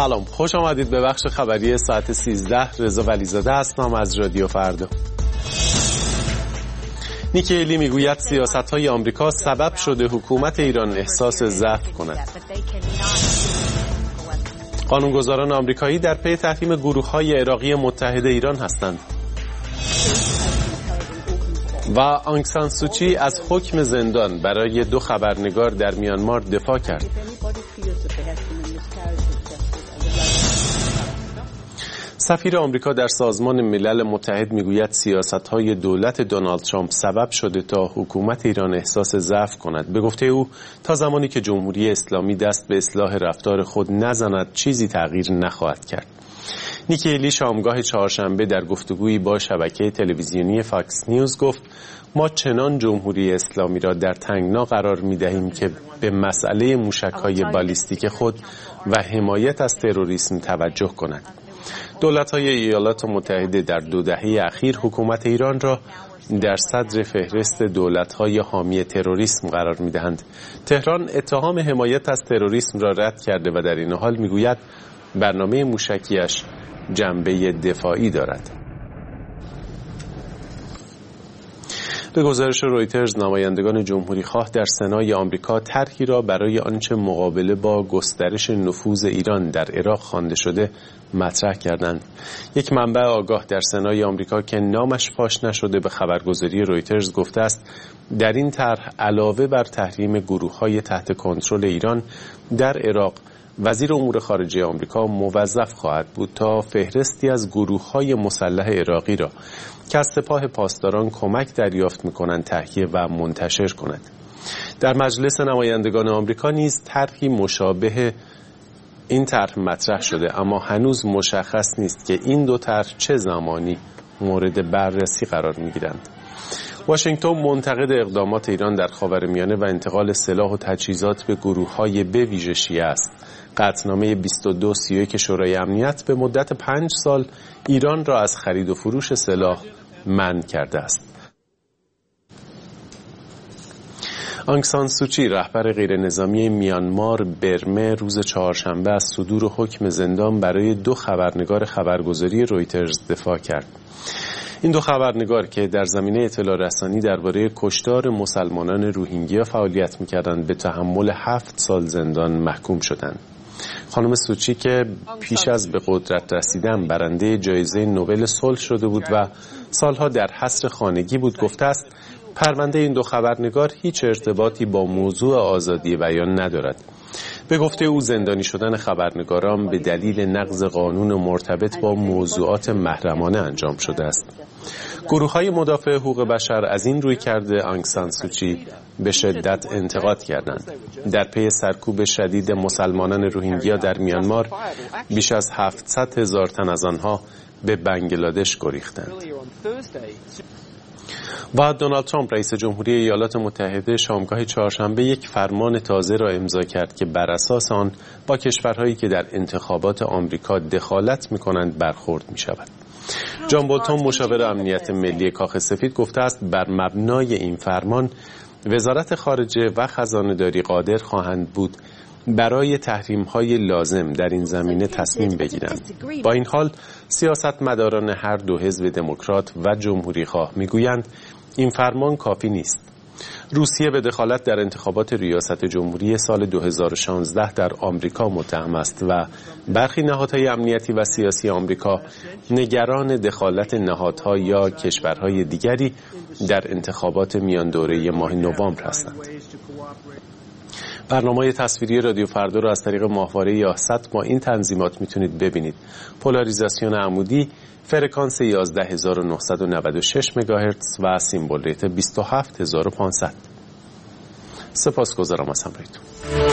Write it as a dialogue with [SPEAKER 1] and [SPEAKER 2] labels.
[SPEAKER 1] سلام، خوش آمدید به بخش خبری ساعت 13. رضا ولیزاده هستم از رادیو فردا. نیکی هیلی میگوید سیاست‌های آمریکا سبب شده حکومت ایران احساس ضعف کند. قانونگذاران آمریکایی در پی تحریم گروه‌های عراقی متحد ایران هستند. و آنگ سان سوچی از حکم زندان برای 2 خبرنگار در میانمار دفاع کرد. سفیر آمریکا در سازمان ملل متحد میگوید سیاست‌های دولت دونالد ترامپ سبب شده تا حکومت ایران احساس ضعف کند. به گفته او تا زمانی که جمهوری اسلامی دست به اصلاح رفتار خود نزند چیزی تغییر نخواهد کرد. نیکی هیلی شامگاه چهارشنبه در گفتگویی با شبکه تلویزیونی فاکس نیوز گفت ما چنان جمهوری اسلامی را در تنگنا قرار می‌دهیم که به مسئله موشک‌های بالیستیک خود و حمایت از تروریسم توجه کند. دولت‌های ایالات متحده در 2 دهه اخیر حکومت ایران را در صدر فهرست دولت‌های حامی تروریسم قرار می‌دهند. تهران اتهام حمایت از تروریسم را رد کرده و در این حال می‌گوید برنامه موشکیش جنبه دفاعی دارد. به گزارش رویترز نمایندگان جمهوری خواه در سنای آمریکا طرحی را برای آنچه مقابله با گسترش نفوذ ایران در عراق خوانده شده مطرح کردند. یک منبع آگاه در سنای آمریکا که نامش فاش نشده به خبرگزاری رویترز گفته است در این طرح علاوه بر تحریم گروه‌های تحت کنترل ایران در عراق، وزیر امور خارجه آمریکا موظف خواهد بود تا فهرستی از گروه‌های مسلح عراقی را که از سپاه پاسداران کمک دریافت می‌کنند تهیه و منتشر کند. در مجلس نمایندگان آمریکا نیز طرحی مشابه این طرح مطرح شده، اما هنوز مشخص نیست که این 2 طرح چه زمانی مورد بررسی قرار می‌گیرند. واشنگتن منتقد اقدامات ایران در خاورمیانه و انتقال سلاح و تجهیزات به گروه‌های به ویژه شیعه است. قطعنامه 2231 شورای امنیت به مدت 5 سال ایران را از خرید و فروش سلاح منع کرده است. آنگ سان سوچی رهبر غیرنظامی میانمار برمه روز چهارشنبه از صدور حکم زندان برای 2 خبرنگار خبرگزاری رویترز دفاع کرد. این 2 خبرنگار که در زمینه اطلاع رسانی درباره کشتار مسلمانان روهینگیا فعالیت می‌کردند به تحمل 7 سال زندان محکوم شدند. خانم سوچی که پیش از به قدرت رسیدن برنده جایزه نوبل صلح شده بود و سالها در حصر خانگی بود گفته است پرونده این 2 خبرنگار هیچ ارتباطی با موضوع آزادی بیان ندارد. به گفته او زندانی شدن خبرنگاران به دلیل نقض قانون مرتبط با موضوعات محرمانه انجام شده است. گروه‌های مدافع حقوق بشر از این روی کرده آنگ سان سوچی به شدت انتقاد کردند. در پی سرکوب شدید مسلمانان روهینگیا در میانمار بیش از 700,000 تن از آنها به بنگلادش گریختند. و دونالد ترامپ رئیس جمهوری ایالات متحده شامگاه چهارشنبه یک فرمان تازه را امضا کرد که بر اساس آن با کشورهایی که در انتخابات آمریکا دخالت می‌کنند برخورد می‌شود. جان بولتون مشاور امنیت ملی کاخ سفید گفته است بر مبنای این فرمان وزارت خارجه و خزانه‌داری قادر خواهند بود برای تحریم‌های لازم در این زمینه تصمیم بگیرند. با این حال سیاستمداران هر 2 حزب دموکرات و جمهوری خواه میگویند این فرمان کافی نیست. روسیه به دخالت در انتخابات ریاست جمهوری سال 2016 در آمریکا متهم است و برخی نهادهای امنیتی و سیاسی آمریکا نگران دخالت نهادها یا کشورهای دیگری در انتخابات میان دوره ماه نوامبر هستند. برنامه تصویری رادیو فردا را از طریق ماهواره یاست با این تنظیمات میتونید ببینید. پولاریزاسیون عمودی، فرکانس 11996 مگاهرتز و سیمبل ریت 27500. سپاسگزارم از همراهیتون.